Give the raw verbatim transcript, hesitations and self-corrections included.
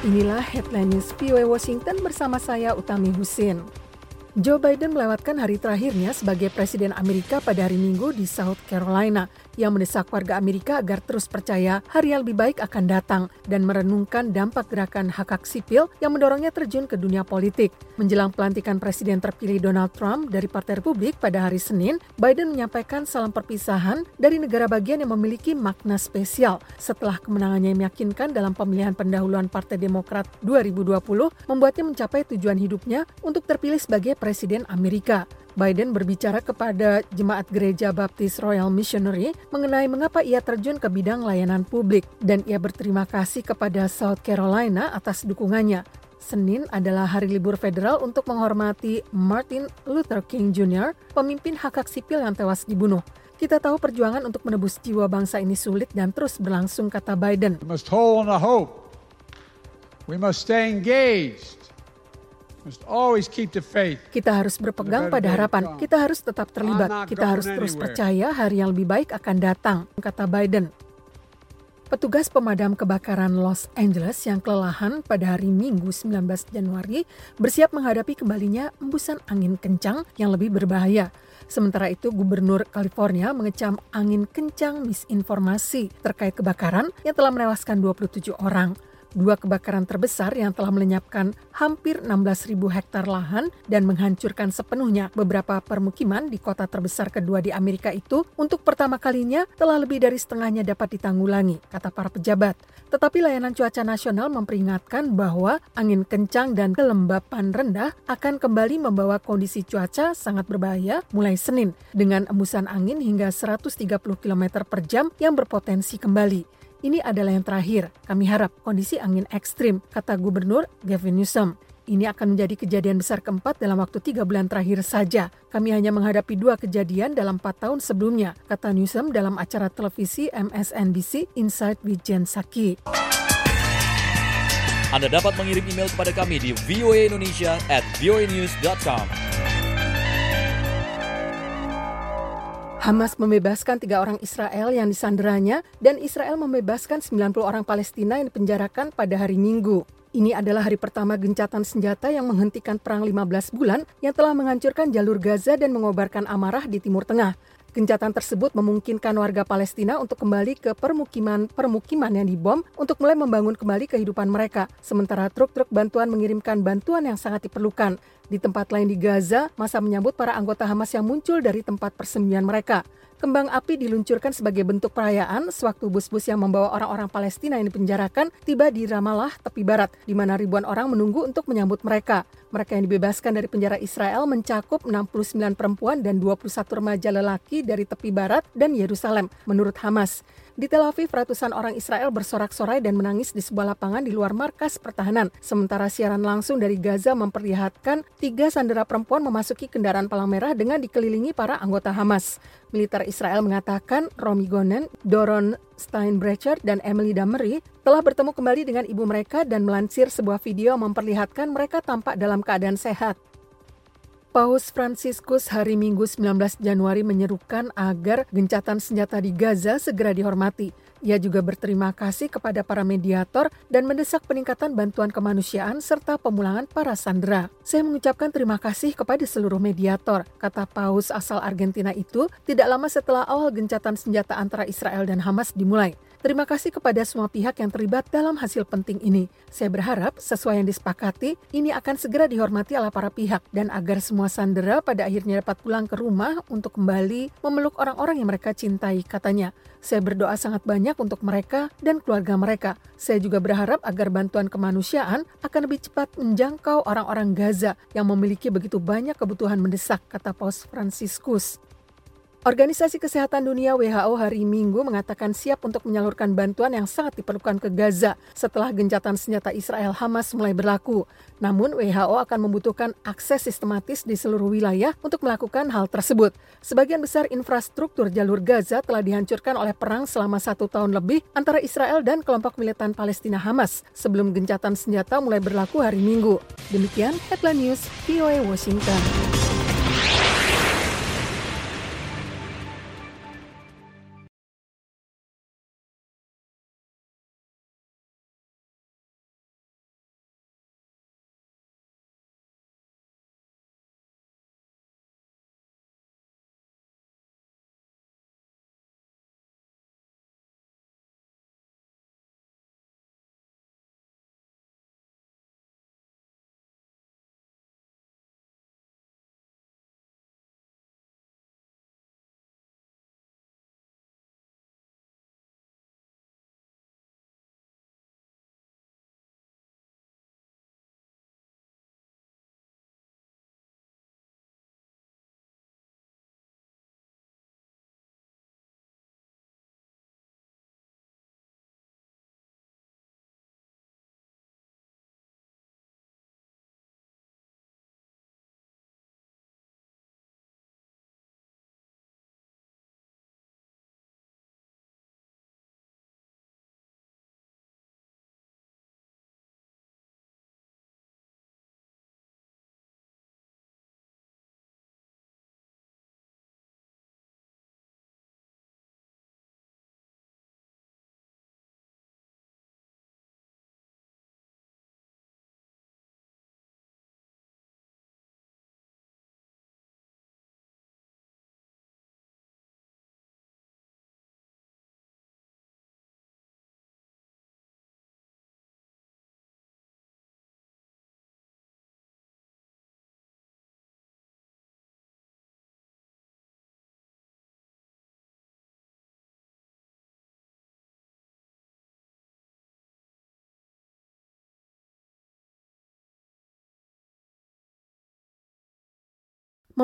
Inilah Headline News V O A Washington bersama saya Utami Husin. Joe Biden melewatkan hari terakhirnya sebagai Presiden Amerika pada hari Minggu di South Carolina, yang mendesak warga Amerika agar terus percaya hari yang lebih baik akan datang dan merenungkan dampak gerakan hak-hak sipil yang mendorongnya terjun ke dunia politik. Menjelang pelantikan Presiden terpilih Donald Trump dari Partai Republik pada hari Senin, Biden menyampaikan salam perpisahan dari negara bagian yang memiliki makna spesial setelah kemenangannya yang meyakinkan dalam pemilihan pendahuluan Partai Demokrat dua ribu dua puluh membuatnya mencapai tujuan hidupnya untuk terpilih sebagai Presiden Amerika. Biden berbicara kepada Jemaat Gereja Baptis Royal Missionary mengenai mengapa ia terjun ke bidang layanan publik, dan ia berterima kasih kepada South Carolina atas dukungannya. Senin adalah hari libur federal untuk menghormati Martin Luther King Junior, pemimpin hak-hak sipil yang tewas dibunuh. Kita tahu perjuangan untuk menebus jiwa bangsa ini sulit dan terus berlangsung, kata Biden. We must hold on to hope. We must stay engaged. Kita harus berpegang pada harapan, kita harus tetap terlibat, kita harus terus percaya hari yang lebih baik akan datang, kata Biden. Petugas pemadam kebakaran Los Angeles yang kelelahan pada hari Minggu sembilan belas Januari bersiap menghadapi kembalinya embusan angin kencang yang lebih berbahaya. Sementara itu, Gubernur California mengecam angin kencang misinformasi terkait kebakaran yang telah menewaskan dua puluh tujuh orang. Dua kebakaran terbesar yang telah melenyapkan hampir enam belas ribu hektar lahan dan menghancurkan sepenuhnya beberapa permukiman di kota terbesar kedua di Amerika itu untuk pertama kalinya telah lebih dari setengahnya dapat ditanggulangi, kata para pejabat. Tetapi layanan cuaca nasional memperingatkan bahwa angin kencang dan kelembapan rendah akan kembali membawa kondisi cuaca sangat berbahaya mulai Senin dengan embusan angin hingga seratus tiga puluh kilometer per jam yang berpotensi kembali. Ini adalah yang terakhir, kami harap kondisi angin ekstrim, kata Gubernur Gavin Newsom. Ini akan menjadi kejadian besar keempat dalam waktu tiga bulan terakhir saja. Kami hanya menghadapi dua kejadian dalam empat tahun sebelumnya, kata Newsom dalam acara televisi M S N B C Inside with Jen Psaki. Anda dapat mengirim email kepada kami di voaindonesia at voanews dot com. Hamas membebaskan tiga orang Israel yang disanderanya dan Israel membebaskan sembilan puluh orang Palestina yang dipenjarakan pada hari Minggu. Ini adalah hari pertama gencatan senjata yang menghentikan perang lima belas bulan yang telah menghancurkan jalur Gaza dan mengobarkan amarah di Timur Tengah. Gencatan tersebut memungkinkan warga Palestina untuk kembali ke permukiman-permukiman yang dibom untuk mulai membangun kembali kehidupan mereka. Sementara truk-truk bantuan mengirimkan bantuan yang sangat diperlukan. Di tempat lain di Gaza, massa menyambut para anggota Hamas yang muncul dari tempat persembunyian mereka. Kembang api diluncurkan sebagai bentuk perayaan sewaktu bus-bus yang membawa orang-orang Palestina yang dipenjarakan tiba di Ramallah, tepi barat, di mana ribuan orang menunggu untuk menyambut mereka. Mereka yang dibebaskan dari penjara Israel mencakup enam puluh sembilan perempuan dan dua puluh satu remaja lelaki dari tepi barat dan Yerusalem, menurut Hamas. Di Tel Aviv, ratusan orang Israel bersorak-sorai dan menangis di sebuah lapangan di luar markas pertahanan. Sementara siaran langsung dari Gaza memperlihatkan tiga sandera perempuan memasuki kendaraan palang merah dengan dikelilingi para anggota Hamas. Militer Israel mengatakan Romy Gonen, Doron Steinbrecher, dan Emily Damery telah bertemu kembali dengan ibu mereka dan melansir sebuah video memperlihatkan mereka tampak dalam keadaan sehat. Paus Fransiskus hari Minggu sembilan belas Januari menyerukan agar gencatan senjata di Gaza segera dihormati. Ia juga berterima kasih kepada para mediator dan mendesak peningkatan bantuan kemanusiaan serta pemulangan para sandera. Saya mengucapkan terima kasih kepada seluruh mediator, kata Paus asal Argentina itu tidak lama setelah awal gencatan senjata antara Israel dan Hamas dimulai. Terima kasih kepada semua pihak yang terlibat dalam hasil penting ini. Saya berharap sesuai yang disepakati, ini akan segera dihormati oleh para pihak dan agar semua sandera pada akhirnya dapat pulang ke rumah untuk kembali memeluk orang-orang yang mereka cintai, katanya. Saya berdoa sangat banyak untuk mereka dan keluarga mereka. Saya juga berharap agar bantuan kemanusiaan akan lebih cepat menjangkau orang-orang Gaza yang memiliki begitu banyak kebutuhan mendesak, kata Paus Fransiskus. Organisasi Kesehatan Dunia W H O hari Minggu mengatakan siap untuk menyalurkan bantuan yang sangat diperlukan ke Gaza setelah gencatan senjata Israel Hamas mulai berlaku. Namun W H O akan membutuhkan akses sistematis di seluruh wilayah untuk melakukan hal tersebut. Sebagian besar infrastruktur jalur Gaza telah dihancurkan oleh perang selama satu tahun lebih antara Israel dan kelompok militan Palestina Hamas sebelum gencatan senjata mulai berlaku hari Minggu. Demikian Headline News V O A Washington.